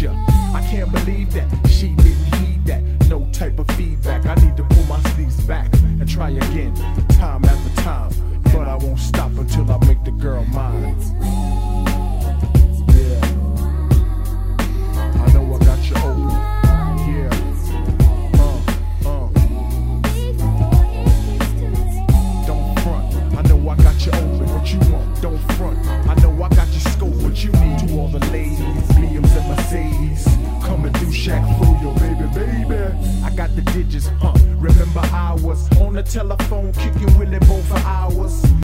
ya. I can't believe that she didn't heed that. No type of feedback. I need to pull my sleeves back and try again, time after time. But I won't stop until I make the girl mine.